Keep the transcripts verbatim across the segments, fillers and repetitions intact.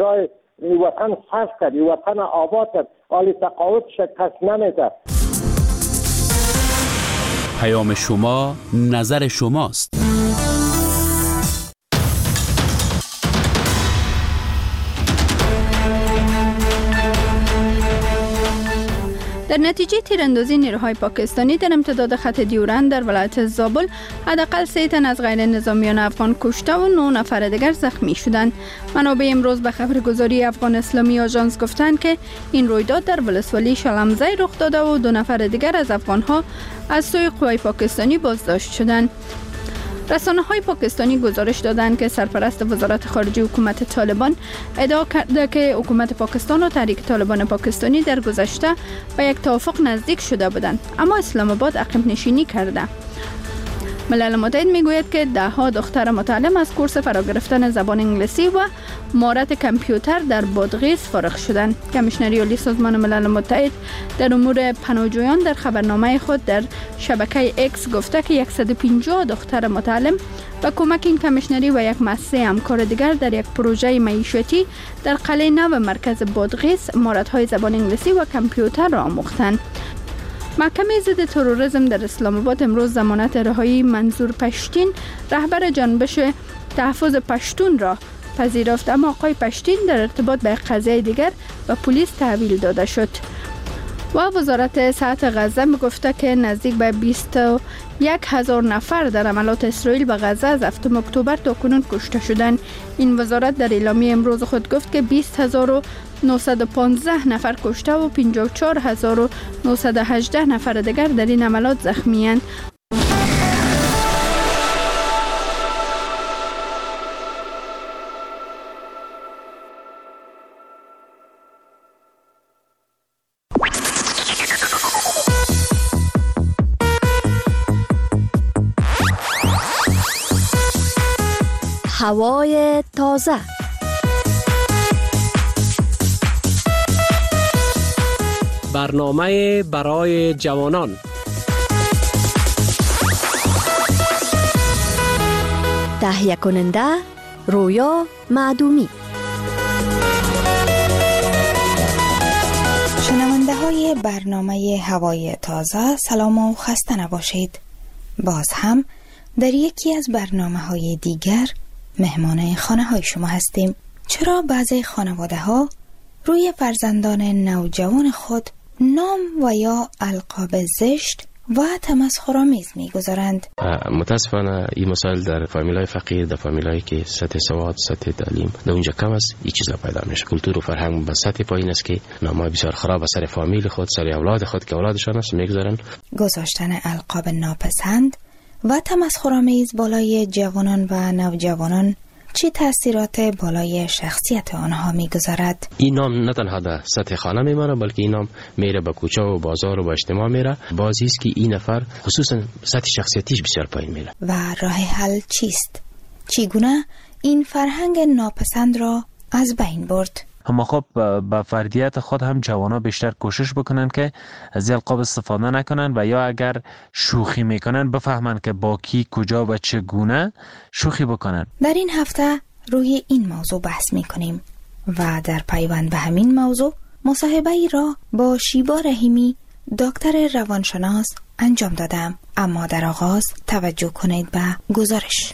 برای این وطن صرف کرد، این وطن آباد کرد، حال تقاعدش کس نمیده. پیام شما، نظر شماست. در نتیجه تیراندازی نیروهای پاکستانی در امتداد خط دیورند در ولایت زابل حداقل سه تن از غیر نظامیان افغان کشته و نه نفر دیگر زخمی شدند. منابع امروز به خبرگزاری افغان اسلامی آژانس گفتند که این رویداد در ولسوالی شلمزی رخ داده و دو نفر دیگر از افغانها از سوی قوای پاکستانی بازداشت شدند. رسانه‌های پاکستانی گزارش دادند که سرپرست وزارت خارجه حکومت طالبان ادعا کرده که حکومت پاکستان و تحریک طالبان پاکستانی در گذشته به یک توافق نزدیک شده بودند، اما اسلام آباد عقب نشینی کرده. ملل متحد میگوید که ده ها دختر متعلم از کورس فرا گرفتن زبان انگلیسی و مهارت کامپیوتر در بادغیس فارغ شدند. کمیشنری عالی سازمان ملل متحد در امور پناهجویان در خبرنامه خود در شبکه اکس گفته که صد و پنجاه دختر متعلم با کمک این کمیشنری و یک مؤسسه همکار دیگر در یک پروژه معیشتی در قلعه نو مرکز بادغیس مهارت‌های زبان انگلیسی و کامپیوتر را آموختند. محکمه ضد تروریسم در اسلام آباد امروز ضمانت رهایی منظور پشتین رهبر جنبش تحفظ پشتون را پذیرفت، اما آقای پشتین در ارتباط به قضیه دیگر به پلیس تحویل داده شد. و وزارت صحت غزه میگفته که نزدیک به بیست و یک هزار نفر در عملات اسرائیل به غزه از هفتم اکتبر تا کنون کشته شدند. این وزارت در اعلامیه امروز خود گفت که بیست هزار و نهصد و پانزده نفر کشته و پنجاه و چهار هزار و نهصد و هجده نفر دیگر در این عملات زخمی اند. هوای تازه. برنامه برای جوانان. تهیه کننده رویا معدومی. شنونده های برنامه هوای تازه، سلام و خسته نباشید. باز هم در یکی از برنامه های دیگر مهمان خانه های شما هستیم. چرا بعضی خانواده ها روی فرزندان نوجوان خود نام و یا القاب زشت و تمسخرآمیز می‌گذارند؟ متاسفانه این مسائل در فامیلای فقیر، در فامیلایی که سطح سواد، سطح تعلیم در اونجا کم است، این چیزا پیدا میشه. کلتور و فرهنگ به سطح پایین است که نامای بسیار خراب از سر فامیل خود، سر اولاد خود که اولادشان است می‌گذارند. گذاشتن القاب ناپسند و تمسخرآمیز بالای جوانان و نوجوانان چه تأثیرات بالای شخصیت آنها می‌گذارد؟ این نام نه تنها در سطح خانه میمانه، بلکه این نام میره به کوچه و بازار و به اجتماع میره. بازی است که این نفر خصوصا سطح شخصیتیش بسیار پایین میره. و راه حل چیست؟ چگونه این فرهنگ ناپسند را از بین برد؟ اما خب با فردیت خود هم جوانا بیشتر کوشش بکنن که از القاب استفاده نکنن و یا اگر شوخی میکنن بفهمن که با کی، کجا و چگونه شوخی بکنن. در این هفته روی این موضوع بحث میکنیم و در پیوند به همین موضوع مصاحبه ای را با شیبا رحیمی دکتر روانشناس انجام دادم. اما در آغاز توجه کنید به گزارش.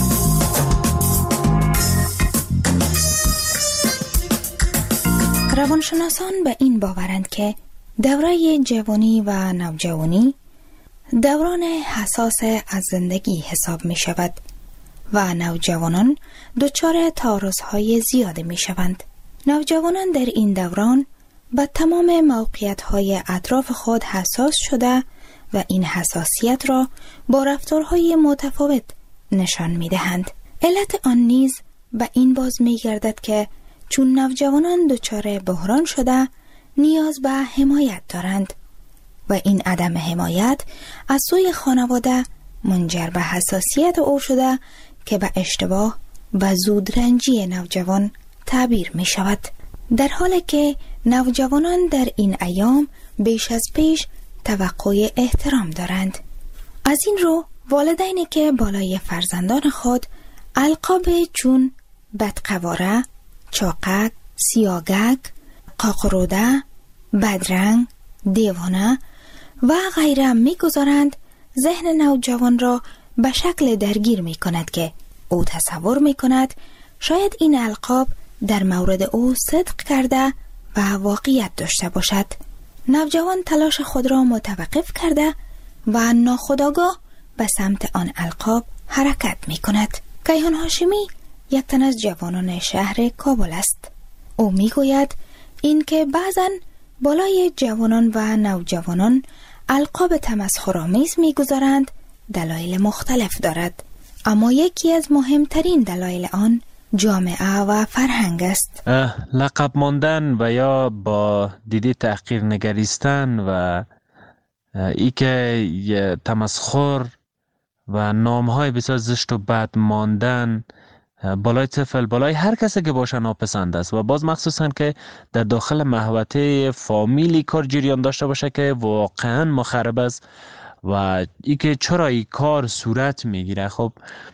روانشناسان به این باورند که دوره جوانی و نوجوانی دوران حساس از زندگی حساب می شود و نوجوانان دچار تعارض‌های زیاد می شوند. نوجوانان در این دوران به تمام موقعیت‌های اطراف خود حساس شده و این حساسیت را با رفتارهای متفاوت نشان می دهند. علت آن نیز به این باز می گردد که چون نوجوانان دچار بحران شده نیاز به حمایت دارند و این عدم حمایت از سوی خانواده منجر به حساسیت او شده که به اشتباه و زودرنجی نوجوان تعبیر می شود. در حالی که نوجوانان در این ایام بیش از پیش توقع احترام دارند. از این رو والدینی که بالای فرزندان خود القاب چون بدقواره، چاقک، سیاگک، قاقروده، بدرنگ، دیوانه و غیره می‌گذارند، ذهن نوجوان را به شکل درگیر می‌کند که او تصور می‌کند شاید این القاب در مورد او صدق کرده و واقعیت داشته باشد. نوجوان تلاش خود را متوقف کرده و ناخودآگاه به سمت آن القاب حرکت می‌کند. کیهان هاشمی یک تن از جوانان شهر کابل است. او می‌گوید اینکه بعضاً بالای جوانان و نوجوانان القاب تمسخرآمیز می‌گذارند دلایل مختلف دارد، اما یکی از مهمترین دلایل آن جامعه و فرهنگ است. لقب ماندن و یا با دیده تحقیر نگریستن و ای که تمسخر و نامهای بسیار زشت و بد ماندن بالای طفل، بالای هر کسی که باشه ناپسند است و باز مخصوصا که در داخل محوطه فامیلی کار جریان داشته باشه که واقعا مخرب است و ای که چرا این کار صورت میگیره. خب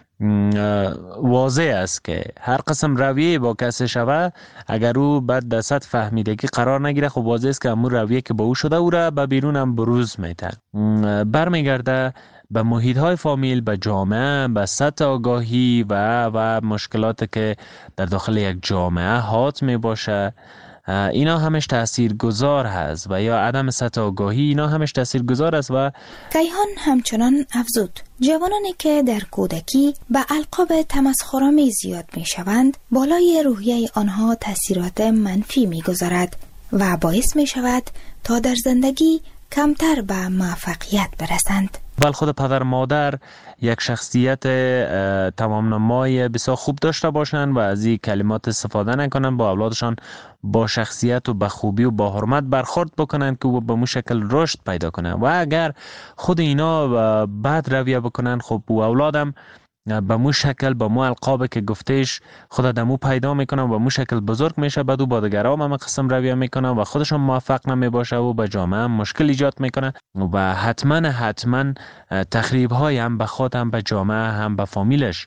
واضح است که هر قسم رویه با کسی شوه اگر او بعد در سطح فهمیدگی قرار نگیره، خب واضح است که همون رویه که با او شده او را به بیرون هم بروز میده، برمیگرده به محیط های فامیل، به جامعه، به سطح آگاهی و و مشکلات که در داخل یک جامعه حات می باشه. اینا همش تأثیر گذار هست و یا عدم سطح آگاهی، اینا همش تأثیر گذار است. و کیهان همچنان افزود جوانانی که در کودکی به القاب تمسخرآمیز زیاد می شوند بالای روحیه آنها تأثیرات منفی می گذارد و باعث می شود تا در زندگی کمتر به موفقیت برسند. بل خود پدر مادر یک شخصیت تمام نمای بسیار خوب داشته باشند و از این کلمات استفاده نکنند، با اولادشان با شخصیت و با خوبی و با حرمت برخورد بکنند که او به مو شکل رشد پیدا کنه. و اگر خود اینا بد رویه بکنند، خب او اولادم به مو شکل با مو القابه که گفتهش خود دمو پیدا میکنن و مو شکل بزرگ میشه، بعد او با دیگران هم قسم رویه میکنن و خودشون موفق نمیباشه و به جامعه هم مشکل ایجاد میکنه و حتما حتما تخریب های هم به خود هم به جامعه هم به فامیلش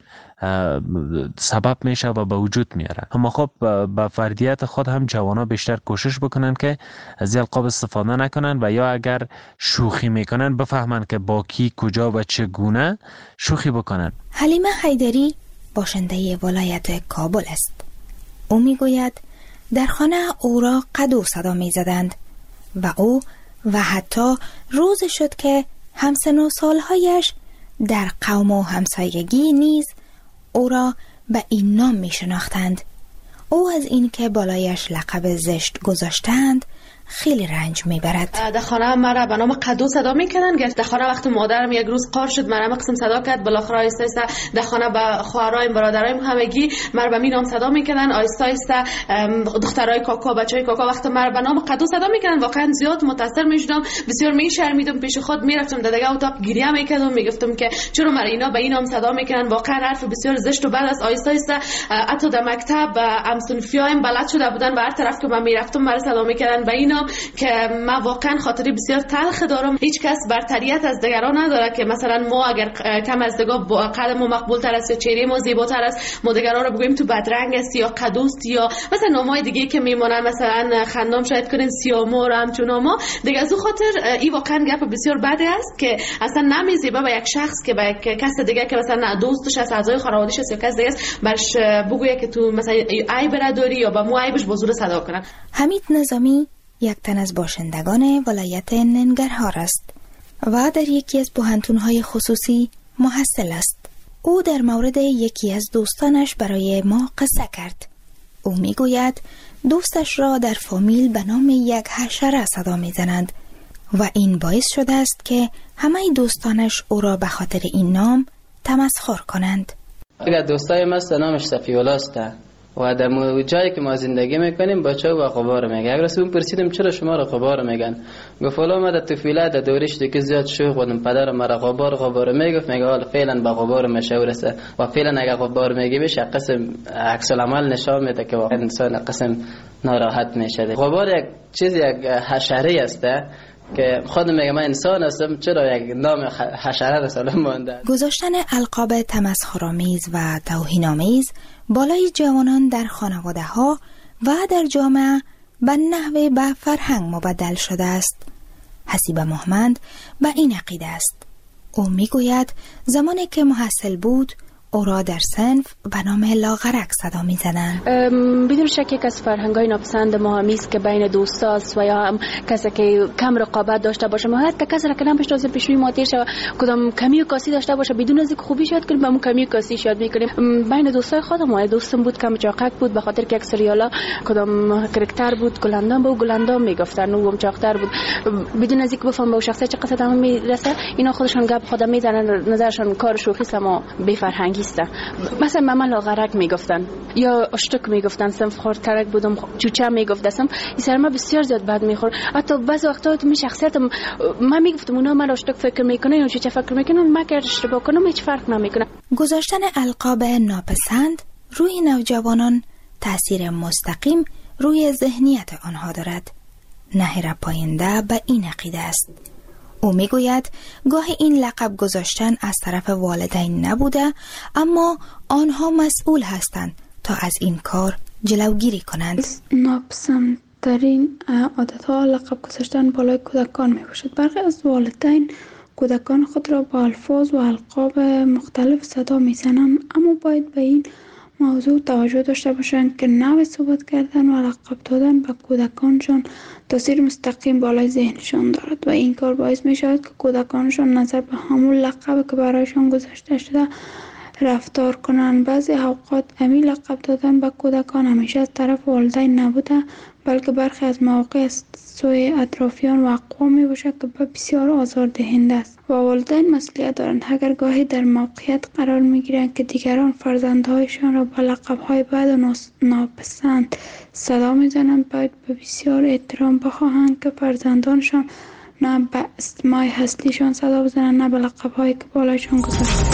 سبب میشه و به وجود میاره. اما خب به فردیت خود هم جوانا بیشتر کوشش بکنن که از القاب استفاده نکنن و یا اگر شوخی میکنن بفهمن که با کی کجا و چگونه شوخی بکنن. حلیمه حیدری باشنده ولایت کابل است. او میگوید در خانه او را قدو صدا میزدند و او و حتی روز شد که همسن و سالهایش در قوم و همسایگی نیز او را به این نام می شناختند. او از این که بالایش لقب زشت گذاشتند خیلی رنج میبرد. در خانه مرا به نام قدو صدا میکنن. در خانه وقتی مادرم یک روز قار شد مرا مقسم صدا کرد، بالاخره آیسته آیسته در خانه به خواهرایم برادرایم همگی مرا به می نام صدا میکنن. آیسته آیسته دخترای کاکا بچهای کاکا وقتی مرا به نام قدو صدا میکنن واقعا زیاد متاثر میشدم، بسیار میشرمیدم، پیش خود میرفتم در دیگه اتاق گریه میکردم، میگفتم که چرا مرا اینا به این نام صدا میکنن، واقعا حرف بسیار زشت و بد است. آیسته آیسته حتی در مکتب همسنفیایم بلد شده بودن و هر طرف که من میرفتم مرا صدا میکردن به اینا که من واقعا خاطری بسیار تلخ دارم. هیچ کس برتریت از دیگران نداره که مثلا ما اگر کم از دیگه قد ما مقبول تر است یا چهره ما زیباتر است ما دیگران رو بگوییم تو بدرنگ است یا قدوست یا مثلا نامای دیگه که میمونن، مثلا خندام شاید کنین سیامور همچون ناما دیگه. از اون خاطر این واقعا گپ بسیار بده است که اصلا نمیزیبه به یک شخص که به کس دیگه که مثلا دوستش است، اعضای خانواده‌اش است یا کس دیگه است برش بگویه که تو مثلا عیب نداری یا با مو عیبش بزرگ صدا کنن. حمید نظامی یک تن از باشندگان ولایت ننگرهار است و در یکی از پوهنتون‌های خصوصی محصل است. او در مورد یکی از دوستانش برای ما قصه کرد. او میگوید دوستش را در فامیل به نام یک حشره صدا میزنند و این باعث شده است که همه دوستانش او را به خاطر این نام تمسخر کنند. اگر دوستای ما نامش صفی‌الله است و در جایی که ما زندگی میکنیم بچه و غبار میگه. اگر اون پرسیدم چرا شما را غبار میگن، گفت والا ما در طفولیت در دورش دیگه زیاد شوخ بودم، پدرم مرا غبار غبار میگفت، میگه حالا فعلا با غبار مشهور است و فعلا اگر غبار میگه بشه قسم عکس العمل نشان میده که واقعا انسان قسم ناراحت میشه. غبار یک چیز یک حشره است که خودم میگم من انسان هستم، چرا یک نام حشره رسالم مونده. گذاشتن القاب تمسخرآمیز و توهین‌آمیز بالای جوانان در خانواده ها و در جامعه به نحوه به فرهنگ مبدل شده است. حسیب محمد به این عقیده است. او میگوید زمانی که محصل بود او را در صنف به نام لاغرک صدا می زدند. بدون شک یک از فرهنگ‌های ناپسند ما همی است که بین دوستاست و یا هم کسی که کم رقابت داشته باشه، ما حتی کسی را که نمی‌شناسه پیش روی ما تیر شه، کدام کمی و کاسی داشته باشه، بدون از اینکه خوبی یاد کنیم به اون کمی و کاسی یاد می‌کنیم. بین دوستای خودم ما دوستم بود کم چاقک بود، به خاطر که یک سریالا کدام کاراکتر بود گلندام بود، گلندام میگفتن او هم چاقتر بود، بدون از اینکه بفهم به شخصیت چه قصد هم میرسه، اینا خودشون گپ خودم میزنن، نظرشون کار شوخی سما بی فرهنگی است. مثلا مامان لاغرک میگفتن یا اشتک میگفتن، صنف خورترک بودم چوچه میگفتم، این سر ما بسیار زیاد بد میخورد. حتی بعضی وقتا تو می شخصیتم من میگفتم اونا من اشتک فکر میکنه یا چوچه فکر میکنه، من که اشتباه کنم هیچ فرق نمیکنه. گذاشتن القاب ناپسند روی نوجوانان تاثیر مستقیم روی ذهنیت آنها دارد. نهر پاینده به این عقیده است. او میگوید گاهی این لقب گذاشتن از طرف والدین نبوده، اما آنها مسئول هستند تا از این کار جلوگیری کنند. ناپسندترین عادتها لقب گذاشتن بالای کودکان می باشد. برخی از والدین کودکان خود را با الفاظ و القاب مختلف صدا می زنند، اما باید به این موضوع توجه داشته باشند که نوع صحبت کردن و لقب دادن به کودکانشان تاثیر مستقیم بالای ذهنشان دارد و این کار باعث می شود که کودکانشان نظر به همون لقب که برایشان گذاشته شده رفتار کنند. بعضی اوقات امی لقب دادن به کودکان همیشه از طرف والدین نبوده، بلکه برخی از مواقع از سوی اطرافیان و اقوام می باشد که بسیار آزاردهنده است و والدین مسئولیت دارند. اگر گاهی در موقعیت قرار می گیرند که دیگران فرزندهایشان را با لقب‌های بد و ناپسند صدا می زنند، باید به بسیار احترام بخواهند که فرزندانشان نه به اسمای هستیشان صدا بزنند نه به لقب‌هایی که بالایشان گذاشته.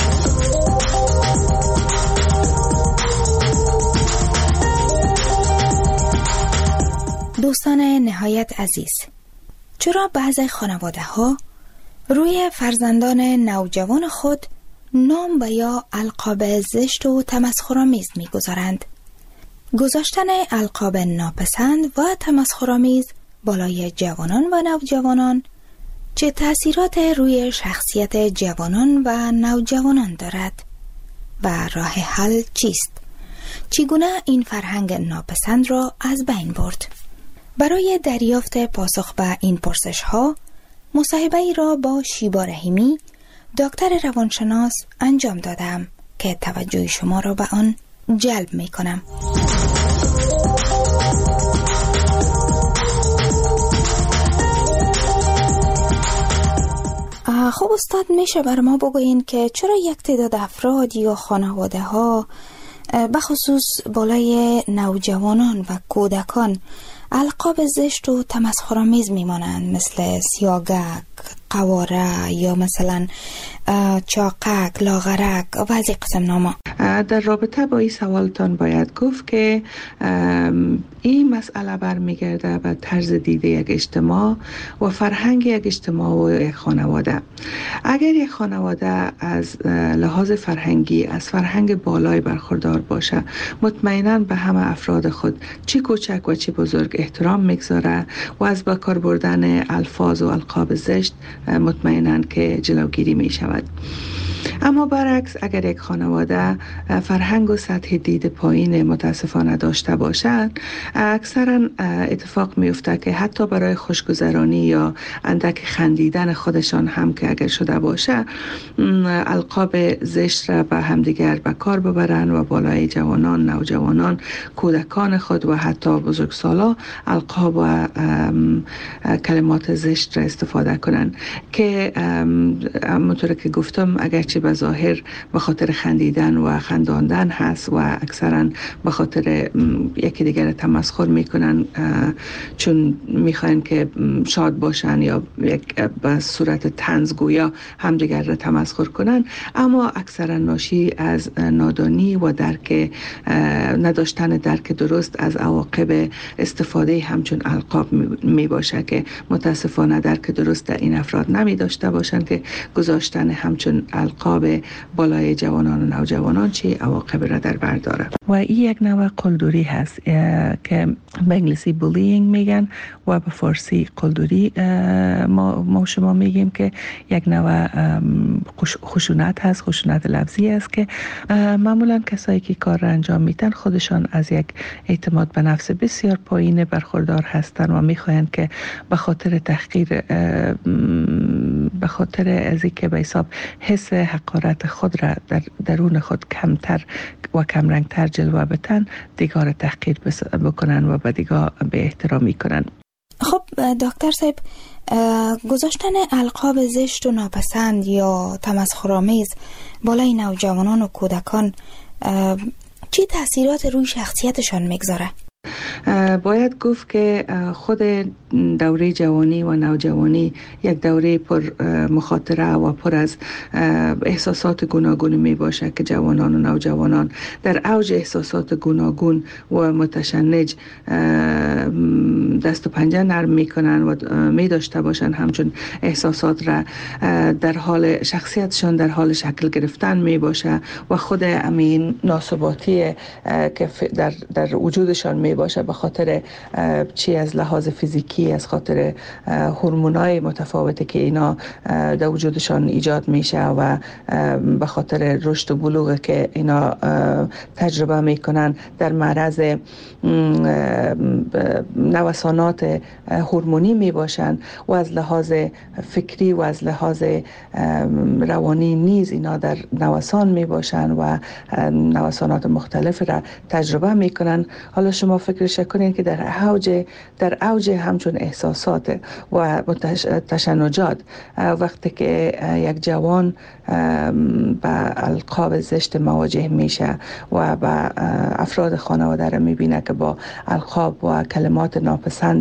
دوستان نهایت عزیز، چرا بعضی خانواده ها روی فرزندان نوجوان خود نام و یا القاب زشت و تمسخرآمیز می‌گذارند؟ گذاشتن القاب ناپسند و تمسخرآمیز بالای جوانان و نوجوانان چه تأثیرات روی شخصیت جوانان و نوجوانان دارد و راه حل چیست؟ چگونه این فرهنگ ناپسند را از بین برد؟ برای دریافت پاسخ به این پرسش ها مصاحبه ای را با شیبا رحیمی دکتر روانشناس انجام دادم که توجه شما را به آن جلب می کنم. خب استاد، میشه بر ما بگوین که چرا یک تعداد افراد یا خانواده ها بخصوص بالای نوجوانان و کودکان القاب زشت و تمسخرآمیز میمانند، مثل سیاگک، قواره یا مثلا چاقک، لاغرک و از این قسم ناما؟ در رابطه با این سوالتان باید گفت که این مسئله برمیگرده به طرز دیده یک اجتماع و فرهنگ یک اجتماع و یک خانواده. اگر یک خانواده از لحاظ فرهنگی از فرهنگ بالای برخوردار باشه، مطمئناً به همه افراد خود چی کوچک و چی بزرگ احترام میگذاره و از با کار بردن الفاظ و القاب زشت مطمئناً که جلوگیری می شود. اما برعکس، اگر یک خانواده فرهنگ و سطح دید پایین متاسفانه داشته باشند، اکثرا اتفاق میفته که حتی برای خوشگذرانی یا اندک خندیدن خودشان هم که اگر شده باشه، القاب زشت را به همدیگر به کار ببرند و بالای جوانان، نوجوانان، کودکان خود و حتی بزرگسالا القاب و کلمات زشت را استفاده کنند که همونطور که گفتم اگرچه به ظاهر به خاطر خندیدن و خنداندن هست و اکثرا به خاطر یکی دیگر تمسخر میکنن چون میخواین که شاد باشن یا یک به صورت طنزگویا همدیگر را تمسخر کنن، اما اکثرا ناشی از نادانی و درک نداشتن درک درست از عواقب استفاده همچون القاب می باشه که متاسفانه درک درست در این افراد نمی داشته باشند که گذاشتن همچون القاب القاب بالای جوانان و نوجوانان چه عواقب را در بر داره. و این یک نوع قلدری هست که به انگلیسی بولینگ میگن و به فارسی قلدری ما, ما شما میگیم که یک نوع خشونت هست، خشونت لفظی است که معمولا کسایی که کار را انجام میدن خودشان از یک اعتماد به نفس بسیار پایین برخوردار هستند و میخواهند که به خاطر تحقیر، به خاطر از اینکه به حساب حس حقارت خود را در درون خود کمتر و کمرنگتر جلوه بدن، دیگر را تحقیر بکنن و به دیگر به احترامی کنن. خب دکتر صاحب، گذاشتن القاب زشت و ناپسند یا تمسخرآمیز بالای نوجوانان و کودکان چه تاثیرات روی شخصیتشان میگذاره؟ باید گفت که خود دوره جوانی و نوجوانی یک دوره پر مخاطره و پر از احساسات گوناگون می باشه که جوانان و نوجوانان در اوج احساسات گوناگون و متشنج دست و پنجه نرم می کنن و می داشته باشن همچون احساسات را در حال شخصیتشان در حال شکل گرفتن می باشه و خود امین ناثباتی که در, در وجودشان می باشه به خاطر چی از لحاظ فیزیکی، از خاطر هورمونای متفاوتی که اینا در وجودشان ایجاد میشه و به خاطر رشد و بلوغ که اینا تجربه میکنن در معرض نوسانات هورمونی میباشن و از لحاظ فکری و از لحاظ روانی نیز اینا در نوسان میباشن و نوسانات مختلف را تجربه میکنن. حالا شما فکرش کنین که در اوج در اوج همچون احساسات و تشنجات وقتی که یک جوان با القاب زشت مواجه میشه و با افراد خانواده را میبینه که با القاب و کلمات ناپسند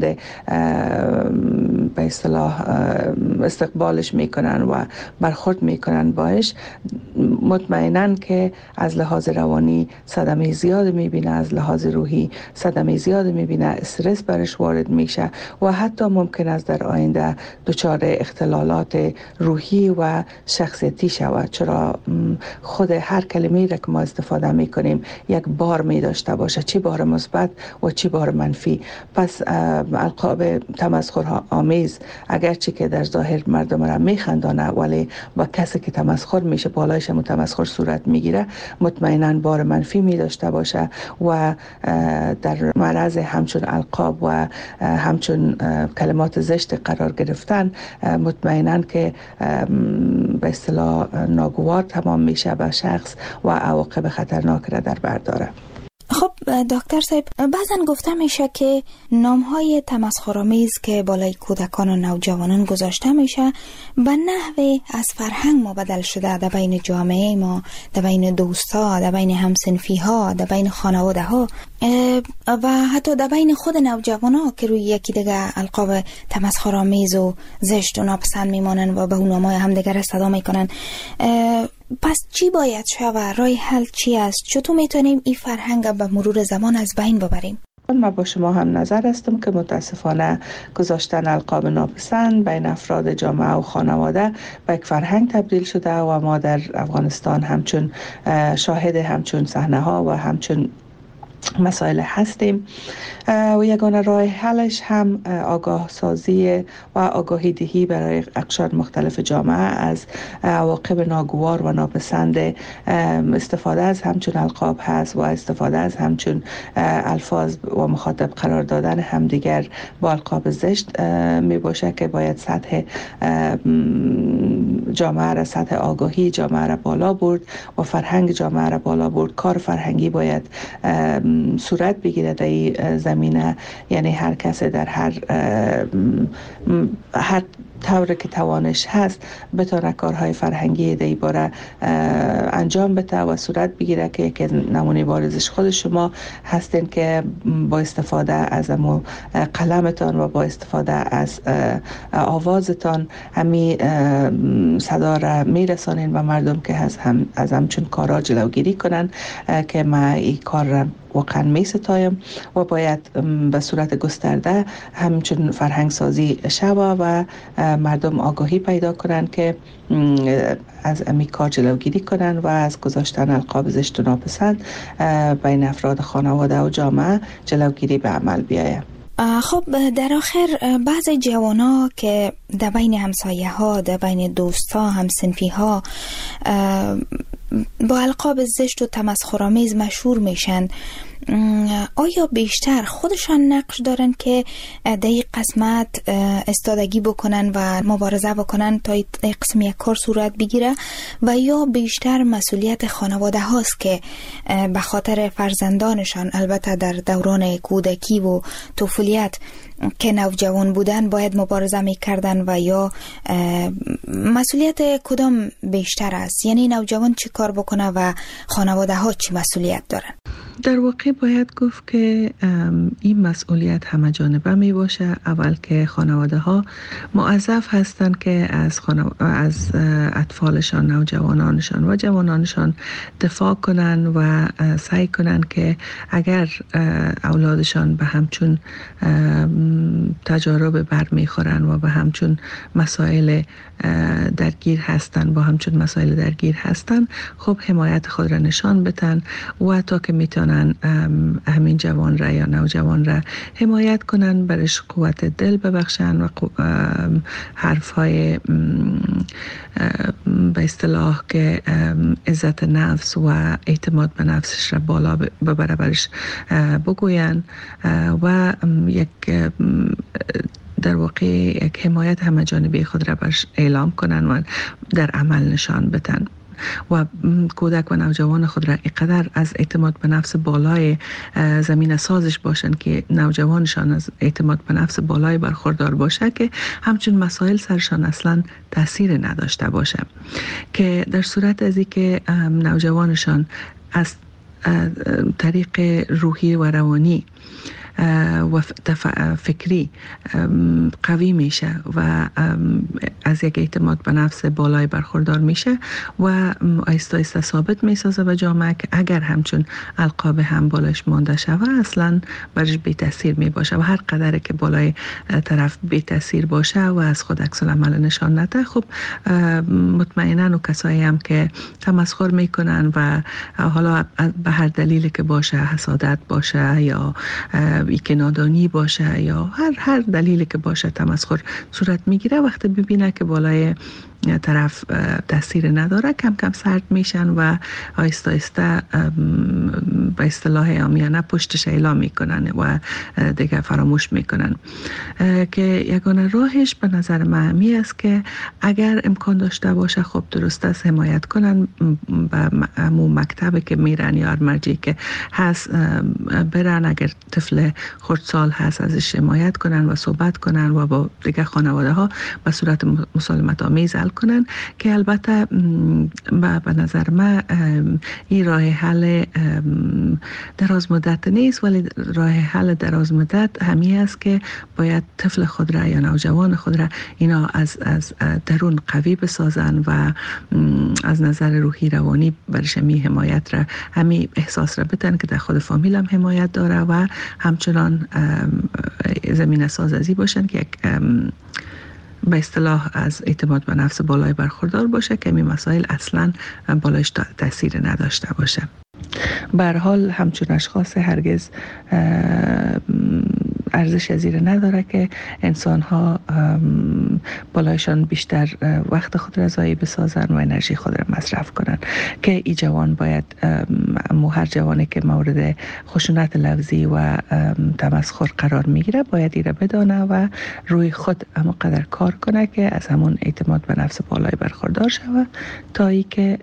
به اصطلاح استقبالش میکنن و برخورد میکنن باش، مطمئناً که از لحاظ روانی صدمه زیاد میبینه، از لحاظ روحی صدمه زیاد میبینه، استرس برش وارد میشه و حتی ممکن است در آینده دچار اختلالات روحی و شخصیتی شود، چرا خود هر کلمه‌ای را که ما استفاده میکنیم یک بار می داشته باشه، چی بار مثبت و چی بار منفی. پس القاب تمسخر آمیز اگرچه که در ظاهر مردم را میخندانه ولی با کسی که تمسخر میشه بالایش متمسخر صورت میگیره، مطمئناً بار منفی می داشته باشه و در معرض همچون القاب و همچون کلمات زشت قرار گرفتن مطمئناً که به اصطلاح ناگوار تمام میشه به شخص و عواقب خطرناک را در بر داره. خب دکتر صاحب، بعضن گفته میشه که نامهای تمسخرآمیز که بالای کودکان و نوجوانان گذاشته میشه به نحوی از فرهنگ ما بدل شده در بین جامعه ما، در بین دوستا، در بین همسنفی ها، در بین خانواده ها و حتی در بین خود نوجوان ها که روی یکی دیگه القاب تمسخرآمیز و زشت و ناپسند میمانن و به اون نامهای همدیگر صدا میکنن. پس چی باید شود؟ راه حل چی است؟ چطور میتونیم این فرهنگ به مرور زمان از بین ببریم؟ من با شما هم نظر هستم که متاسفانه گذاشتن القاب ناپسند بین افراد جامعه و خانواده به یک فرهنگ تبدیل شده و ما در افغانستان همچون شاهد همچون صحنه ها و همچون مسائل هستیم و یگانه راه حلش هم آگاه سازی و آگاهی دهی برای اقشار مختلف جامعه از عواقب ناگوار و ناپسند استفاده از همچون القاب هست و استفاده از همچون الفاظ و مخاطب قرار دادن همدیگر با القاب زشت می باشه که باید سطح جامعه را، سطح آگاهی جامعه را بالا برد و فرهنگ جامعه را بالا برد. کار فرهنگی باید صورت بگیره در این زمینه، یعنی هر کس در هر هر طور که توانش هست بتونه کارهای فرهنگی در این باره انجام بده و صورت بگیره که یک نمونه بارزش خود شما هستین که با استفاده از امو قلمتان و با استفاده از آوازتان همی صدا را میرسانین و مردم که از هم از همچون کارا جلوگیری کنن که ما این کار را واقعا می ستایم و باید به صورت گسترده همچون فرهنگ سازی شوه و مردم آگاهی پیدا کنند که از امی کار جلوگیری کنند و از گذاشتن القاب زشت و ناپسند بین افراد خانواده و جامعه جلوگیری به عمل بیاید. خب در آخر بعضی جوانا که در بین همسایه ها، در بین دوست ها، همسنفی ها با القاب زشت و تمسخرآمیز مشهور میشن، آیا بیشتر خودشان نقش دارن که در این قسمت استادگی بکنن و مبارزه بکنن تا این قسم یک کار صورت بگیره و یا بیشتر مسئولیت خانواده هاست که به خاطر فرزندانشان، البته در دوران کودکی و طفولیت که نوجوان بودن، باید مبارزه میکردن و یا مسئولیت کدام بیشتر است؟ یعنی نوجوان چی کار بکنه و خانواده ها چی مسئولیت دارن؟ در واقع باید گفت که این مسئولیت همه جانبه می باشه. اول که خانواده ها موظف هستند که از, خانو... از اطفالشان، نوجوانانشان و جوانانشان دفاع کنن و سعی کنن که اگر اولادشان به همچون تجارب بر می خورن و به همچون مسائل درگیر هستن با همچون مسائل درگیر هستن، خب حمایت خود را نشان بدن و تا که میتونن همین جوان را یا نوجوان را حمایت کنن، برش قوت دل ببخشن و حرف های به اصطلاح که عزت نفس و اعتماد به نفسش را بالا ببره برش بگوین و یک در واقع یک حمایت همه جانبه خود را برش اعلام کنن و در عمل نشان بدن و کودک و نوجوان خود را اینقدر از اعتماد به نفس بالای زمین سازش باشن که نوجوانشان از اعتماد به نفس بالای برخوردار باشه که همچون مسائل سرشان اصلا تاثیر نداشته باشه، که در صورت از اینکه نوجوانشان از طریق روحی و روانی و فکری قوی میشه و از یک اعتماد به نفس بالای برخوردار میشه و آیسته آیسته ثابت میسازه به جامعه که اگر همچون القاب هم بالایش مانده شوه اصلا برش بی تاثیر می باشه و هر قدر که بالای طرف بی تاثیر باشه و از خود عکس العمل نشان نده، خب مطمئنا و کسایی هم که تمسخر میکنن و حالا به هر دلیلی که باشه، حسادت باشه یا ای که نادانی باشه یا هر هر دلیلی که باشه تمسخر صورت میگیره، وقتی ببینه که بالای طرف تاثیر نداره کم کم سرد میشن و آیسته آیسته به اصطلاح عامیانه پشتش اعلام میکنن و دیگه فراموش میکنن. که یگانه راهش به نظر من می است که اگر امکان داشته باشه خب درست است حمایت کنن به همون مکتبی که میرن یا مرجعی که هست برن، اگر طفل خردسال هست ازش حمایت کنن و صحبت کنن و با دیگه خانواده ها به صورت مسالمت آمیز حل کنن، که البته به نظر من این راه حل دراز مدت نیست، ولی راه حل دراز مدت همین است که باید طفل خود را یا نوجوان خود را اینا از از درون قوی بسازن و از نظر روحی روانی برش می حمایت را همین احساس را بدن که در خود فامیل هم حمایت داره و همچنان زمین سازی باشن که یک به اصطلاح از اعتماد به نفس بالای برخوردار باشه که این مسائل اصلا بالایش تاثیر نداشته باشه. به هر حال همچون اشخاص هرگز ارزش زیر نداره که انسان ها بالایشان بیشتر وقت خود را ضایع بسازن و انرژی خود را مصرف کنن، که ای جوان باید مو هر جوانی که مورد خشونت لفظی و تمسخر قرار میگیره باید ایره بدانه و روی خود اما قدر کار کنه که از همون اعتماد به نفس بالای برخوردار شوه تا ای که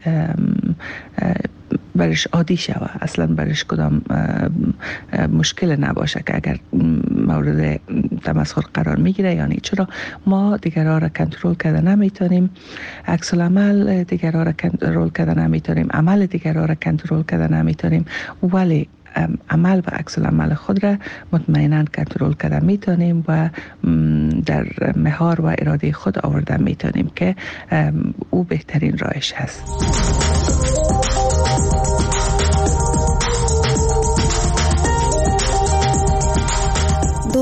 برش عادی شوه، اصلا برش کدام مشکل نباشه که اگر مورد تمسخر قرار میگیره. یعنی چرا ما دیگرها را کنترل کردن نمیتونیم، عکس العمل دیگرها را کنترل کردن نمیتونیم، عمل دیگرها را کنترل کردن نمیتونیم، ولی عمل و عکس العمل خود را مطمئنا کنترل کردن میتونیم و در مهار و اراده خود آوردن میتونیم که او بهترین راهش هست.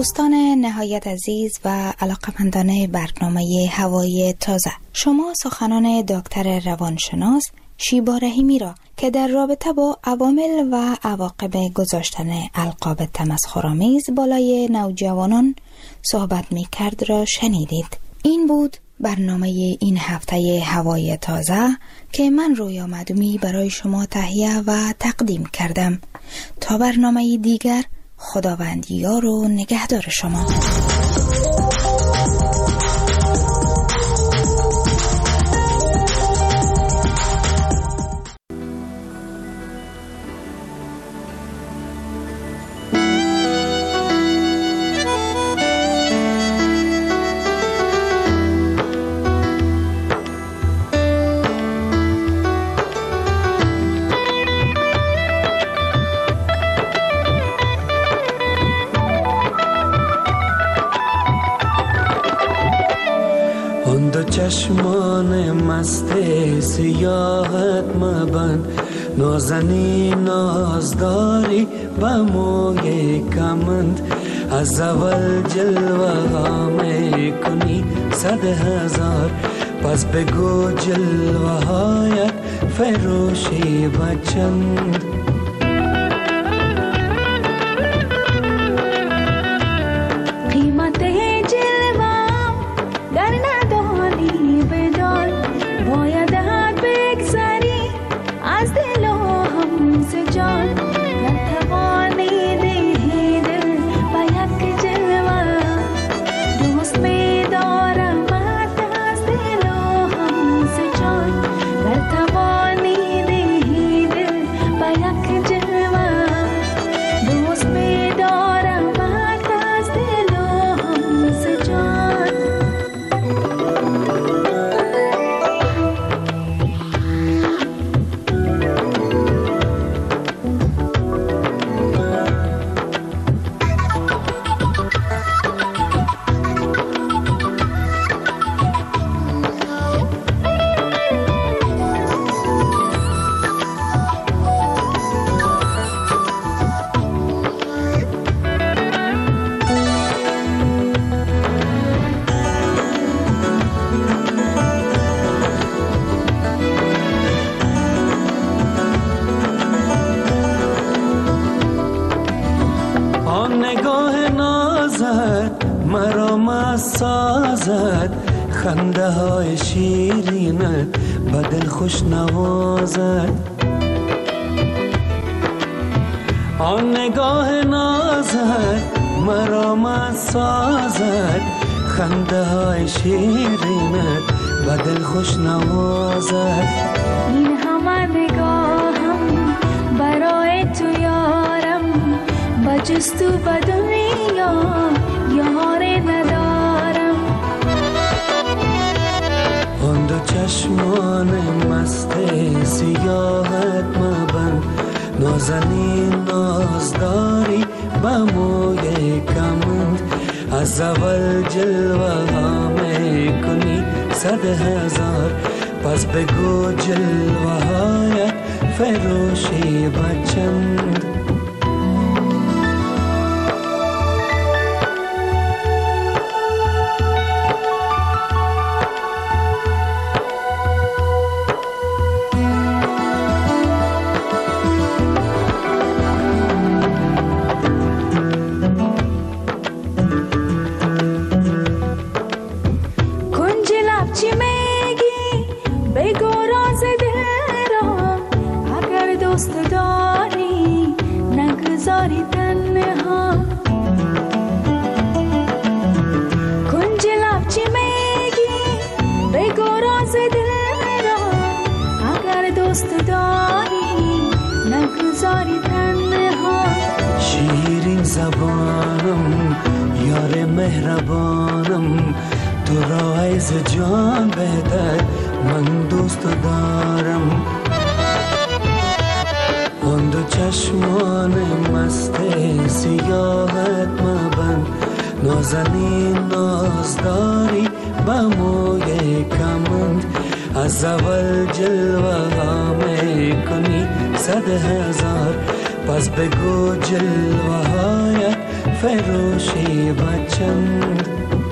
دوستان نهایت عزیز و علاقمندان برنامه هوای تازه، شما سخنان دکتر روانشناس شیبا رحیمی را که در رابطه با عوامل و عواقب گذاشتن القاب تمسخرآمیز بالای نوجوانان صحبت می کرد را شنیدید. این بود برنامه این هفته هوای تازه که من رویا معدومی برای شما تهیه و تقدیم کردم. تا برنامه دیگر، خداوند یار و نگهدار شما. چشمان مست سیاحت مبند، نازنی نازداری با موی کمند، از اول جلوه ها می کنی صد هزار، پس بگو جلوه هایت فروشی بچند. خنده های شیرینت بدل خوش نوازد، آن نگاه نازت مرا مست سازد، خنده های شیرینت بدل خوش نوازد. این همه نگاهم برای تو یارم، بجز تو به دنیا یار ندارم. آن دو چشمان مست سیاحت مبند، نازنین نازداری با موی کمند، از اول جلوه ها می کنی صد هزار، پس بگو جلوه هایت فروشی بچند. شیرین زبانم یار مهربانم، تو را از جان بهتر من دوست دارم. آن دو چشمان مست سیاحت مبند، نازنین نازداری با موی کمند، از اول جلوه ها می کنی صد هزار، پس بگو جلوه هایت سرفروشی و چند